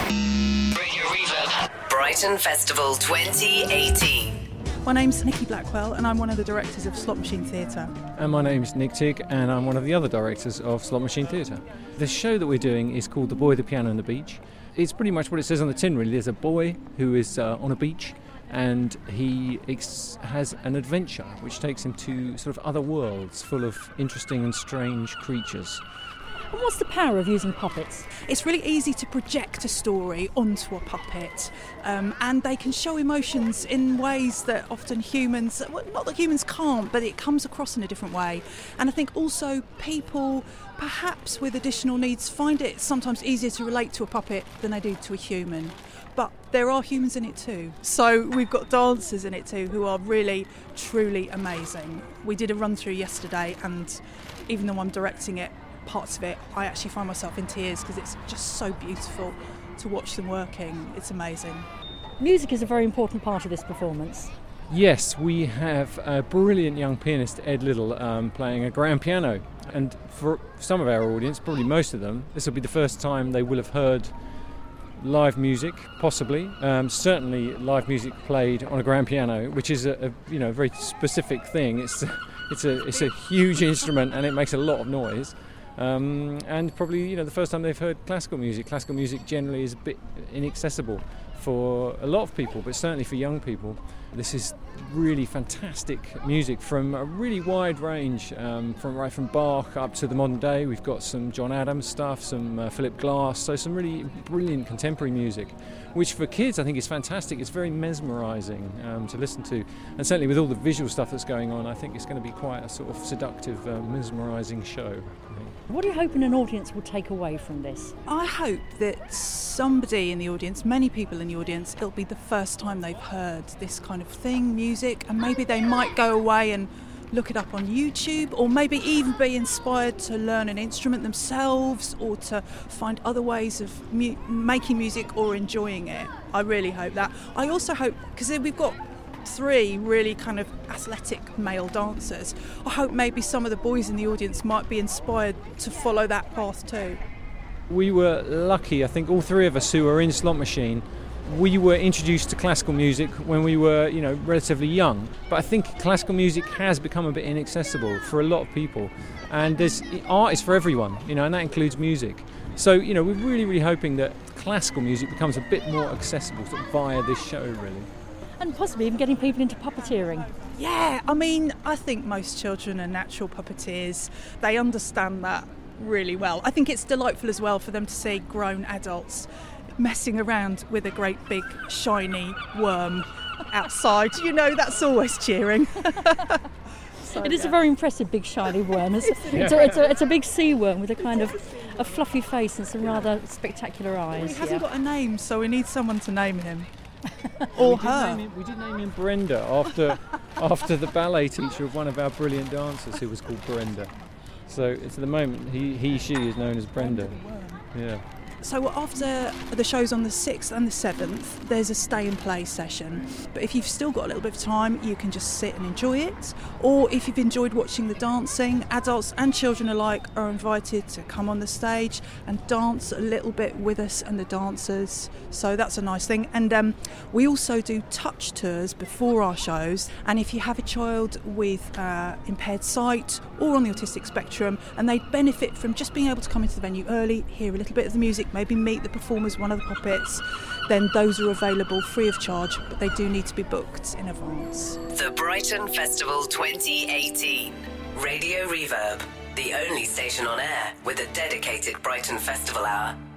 Radio Reverb. Brighton Festival 2018. My name's Nikki Blackwell and I'm one of the directors of Slot Machine Theatre. And my name's Nick Tigg and I'm one of the other directors of Slot Machine Theatre. The show that we're doing is called The Boy, the Piano and the Beach. It's pretty much what it says on the tin, really. There's a boy who is on a beach and he has an adventure which takes him to sort of other worlds full of interesting and strange creatures. And what's the power of using puppets? It's really easy to project a story onto a puppet, and they can show emotions in ways that often humans, well, not that humans can't, but it comes across in a different way. And I think also people, perhaps with additional needs, find it sometimes easier to relate to a puppet than they do to a human. But there are humans in it too. So we've got dancers in it too who are really, truly amazing. We did a run through yesterday, and even though I'm directing it, parts of it, I actually find myself in tears because it's just so beautiful to watch them working. It's amazing. Music is a very important part of this performance. Yes, we have a brilliant young pianist, Ed Little, playing a grand piano. And for some of our audience, probably most of them, this will be the first time they will have heard live music, possibly. Certainly live music played on a grand piano, which is a very specific thing. It's a huge instrument and it makes a lot of noise. And probably the first time they've heard classical music. Classical music generally is a bit inaccessible for a lot of people, but certainly for young people. This is really fantastic music from a really wide range, from Bach up to the modern day. We've got some John Adams stuff, some Philip Glass, so some really brilliant contemporary music, which for kids I think is fantastic. It's very mesmerising to listen to, and certainly with all the visual stuff that's going on, I think it's going to be quite a sort of seductive, mesmerising show. What are you hoping an audience will take away from this? I hope that somebody in the audience, many people in the audience, it'll be the first time they've heard this kind of thing, music, and maybe they might go away and look it up on YouTube, or maybe even be inspired to learn an instrument themselves or to find other ways of making music or enjoying it. I really hope that. I also hope, because we've got 3 really kind of athletic male dancers, I hope maybe some of the boys in the audience might be inspired to follow that path too. We were lucky, I think all 3 of us who were in Slot Machine, we were introduced to classical music when we were, relatively young. But I think classical music has become a bit inaccessible for a lot of people. And art is for everyone, and that includes music. So, we're really, really hoping that classical music becomes a bit more accessible sort of via this show, really. And possibly even getting people into puppeteering. Yeah, I think most children are natural puppeteers. They understand that really well. I think it's delightful as well for them to see grown adults messing around with a great big shiny worm outside. That's always cheering. It is a very impressive big shiny worm. It's a big sea worm with a kind of a fluffy face and some rather spectacular eyes. Well, he hasn't got a name, so we need someone to name him. Or her. We did name him Brenda after the ballet teacher of one of our brilliant dancers who was called Brenda. So it's at the moment she is known as Brenda. Yeah. So after the shows on the 6th and the 7th, there's a stay and play session. But if you've still got a little bit of time, you can just sit and enjoy it. Or if you've enjoyed watching the dancing, adults and children alike are invited to come on the stage and dance a little bit with us and the dancers. So that's a nice thing. And we also do touch tours before our shows. And if you have a child with impaired sight or on the autistic spectrum, and they benefit from just being able to come into the venue early, hear a little bit of the music, maybe meet the performers, one of the puppets, then those are available free of charge, but they do need to be booked in advance. The Brighton Festival 2018. Radio Reverb, the only station on air with a dedicated Brighton Festival hour.